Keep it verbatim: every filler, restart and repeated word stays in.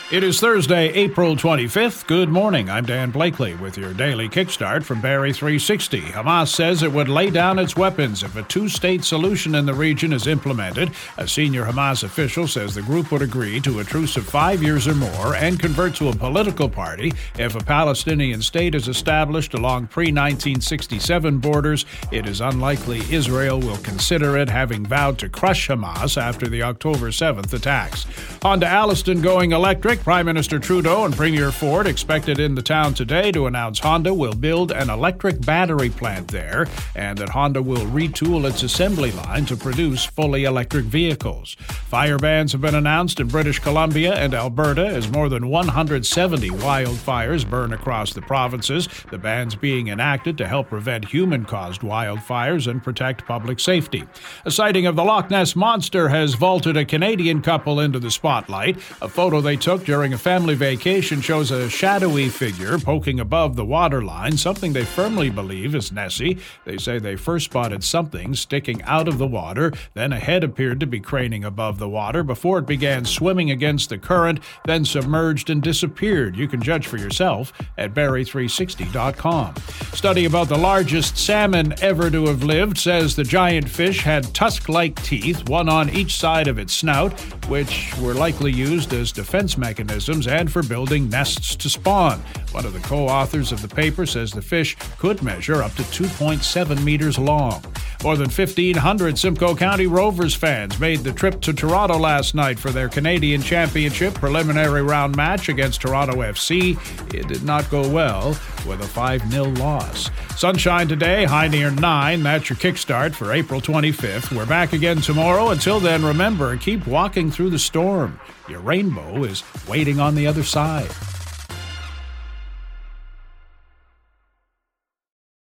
It is Thursday, April twenty-fifth. Good morning. I'm Dan Blakely with your daily kickstart from Barrie three sixty. Hamas says it would lay down its weapons if a two-state solution in the region is implemented. A senior Hamas official says the group would agree to a truce of five years or more and convert to a political party if a Palestinian state is established along pre nineteen sixty-seven borders. It is unlikely Israel will consider it, having vowed to crush Hamas after the October seventh attacks. On to Alliston going electric. Prime Minister Trudeau and Premier Ford expected in the town today to announce Honda will build an electric battery plant there and that Honda will retool its assembly line to produce fully electric vehicles. Fire bans have been announced in British Columbia and Alberta as more than one hundred seventy wildfires burn across the provinces, the bans being enacted to help prevent human-caused wildfires and protect public safety. A sighting of the Loch Ness Monster has vaulted a Canadian couple into the spotlight. A photo they took during a family vacation shows a shadowy figure poking above the waterline, something they firmly believe is Nessie. They say they first spotted something sticking out of the water, then a head appeared to be craning above the water before it began swimming against the current, then submerged and disappeared. You can judge for yourself at Barrie three sixty dot com. Study about the largest salmon ever to have lived says the giant fish had tusk-like teeth, one on each side of its snout, which were likely used as defense mechanisms and for building nests to spawn. One of the co-authors of the paper says the fish could measure up to two point seven meters long. More than fifteen hundred Simcoe County Rovers fans made the trip to Toronto last night for their Canadian Championship preliminary round match against Toronto F C. It did not go well with a five nil loss. Sunshine today, high near nine. That's your kickstart for April twenty-fifth. We're back again tomorrow. Until then, remember, keep walking through the storm. Your rainbow is waiting on the other side.